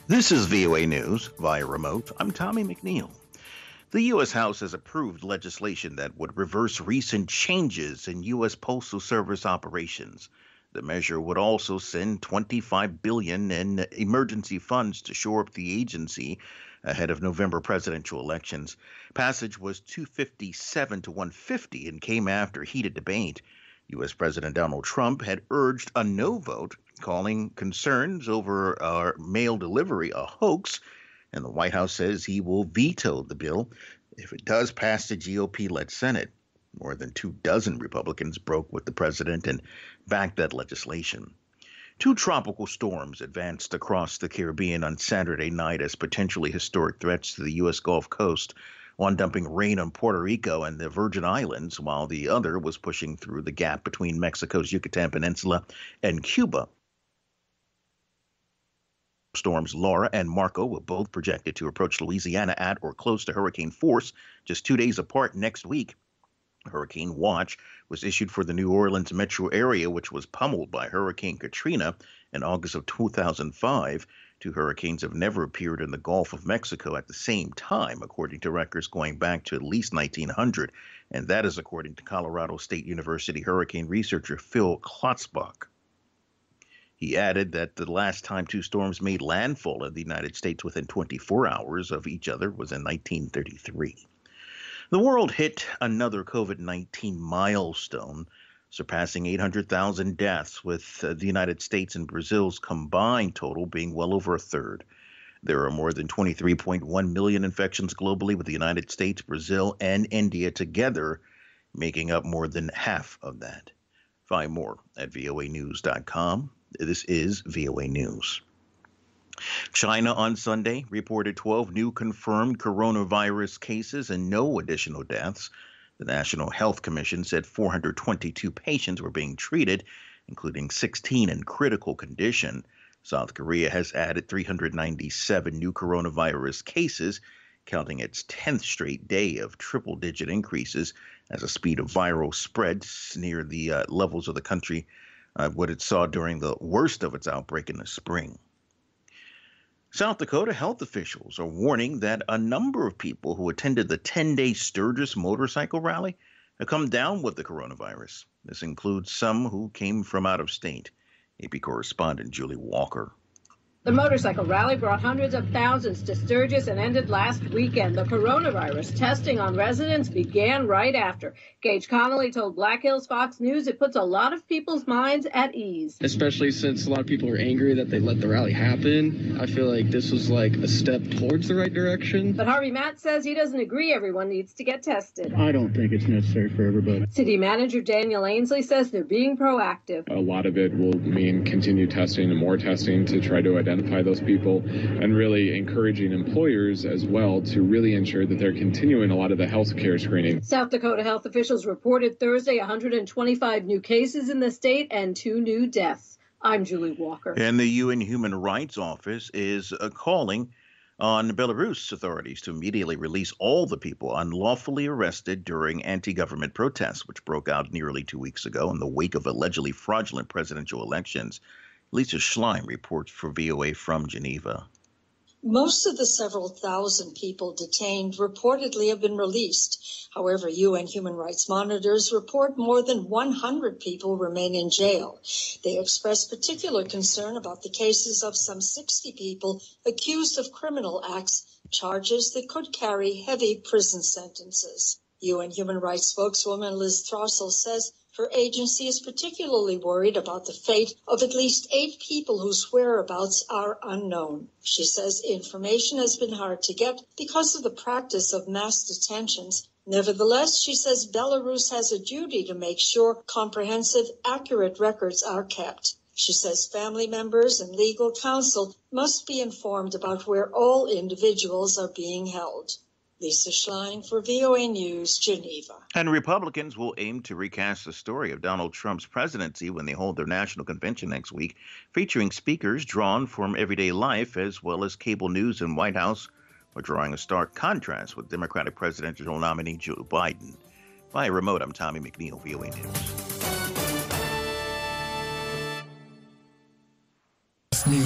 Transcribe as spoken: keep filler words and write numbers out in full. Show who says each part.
Speaker 1: This is V O A News via remote. I'm Tommy McNeil. The U S. House has approved legislation that would reverse recent changes in U S. Postal Service operations. The measure would also send twenty-five billion dollars in emergency funds to shore up the agency ahead of November presidential elections. Passage was two fifty-seven to one fifty and came after heated debate. U S. President Donald Trump had urged a no vote, calling concerns over uh, mail delivery a hoax, and the White House says he will veto the bill if it does pass the G O P-led Senate. More than two dozen Republicans broke with the president and backed that legislation. Two tropical storms advanced across the Caribbean on Saturday night as potentially historic threats to the U S. Gulf Coast, one dumping rain on Puerto Rico and the Virgin Islands, while the other was pushing through the gap between Mexico's Yucatan Peninsula and Cuba. Storms Laura and Marco were both projected to approach Louisiana at or close to hurricane force just two days apart next week. Hurricane watch was issued for the New Orleans metro area, which was pummeled by Hurricane Katrina in August of two thousand five. Two hurricanes have never appeared in the Gulf of Mexico at the same time, according to records going back to at least nineteen hundred, and that is according to Colorado State University hurricane researcher Phil Klotzbach. He added that the last time two storms made landfall in the United States within twenty-four hours of each other was in nineteen thirty-three. The world hit another COVID nineteen milestone, surpassing eight hundred thousand deaths, with uh, the United States and Brazil's combined total being well over a third. There are more than twenty-three point one million infections globally, with the United States, Brazil, and India together making up more than half of that. Find more at V O A news dot com. This is V O A News. China on Sunday reported twelve new confirmed coronavirus cases and no additional deaths. The National Health Commission said four hundred twenty-two patients were being treated, including sixteen in critical condition. South Korea has added three hundred ninety-seven new coronavirus cases, counting its tenth straight day of triple-digit increases as the speed of viral spread near the uh, levels of the country uh, what it saw during the worst of its outbreak in the spring. South Dakota health officials are warning that a number of people who attended the ten-day Sturgis motorcycle rally have come down with the coronavirus. This includes some who came from out of state. A P correspondent Julie Walker.
Speaker 2: The motorcycle rally brought hundreds of thousands to Sturgis and ended last weekend. The coronavirus testing on residents began right after. Gage Connolly told Black Hills Fox News it puts a lot of people's minds at ease.
Speaker 3: Especially since a lot of people are angry that they let the rally happen. I feel like this was like a step towards the right direction.
Speaker 2: But Harvey Matt says he doesn't agree everyone needs to get tested.
Speaker 4: I don't think it's necessary for everybody.
Speaker 2: City Manager Daniel Ainsley says they're being proactive.
Speaker 5: A lot of it will mean continued testing and more testing to try to identify those people, and really encouraging employers as well to really ensure that they're continuing a lot of the health care screening.
Speaker 2: South Dakota health officials reported Thursday one hundred twenty-five new cases in the state and two new deaths. I'm Julie Walker.
Speaker 1: And the U N Human Rights Office is uh, calling on Belarus authorities to immediately release all the people unlawfully arrested during anti-government protests, which broke out nearly two weeks ago in the wake of allegedly fraudulent presidential elections. Lisa Schlein reports for V O A from Geneva.
Speaker 6: Most of the several thousand people detained reportedly have been released. However, U N human rights monitors report more than one hundred people remain in jail. They express particular concern about the cases of some sixty people accused of criminal acts, charges that could carry heavy prison sentences. U N human rights spokeswoman Liz Throssell says her agency is particularly worried about the fate of at least eight people whose whereabouts are unknown. She says information has been hard to get because of the practice of mass detentions. Nevertheless, she says Belarus has a duty to make sure comprehensive, accurate records are kept. She says family members and legal counsel must be informed about where all individuals are being held. Lisa Schlein for V O A News, Geneva.
Speaker 1: And Republicans will aim to recast the story of Donald Trump's presidency when they hold their national convention next week, featuring speakers drawn from everyday life as well as cable news and White House, are drawing a stark contrast with Democratic presidential nominee Joe Biden. Via remote, I'm Tommy McNeil, V O A News.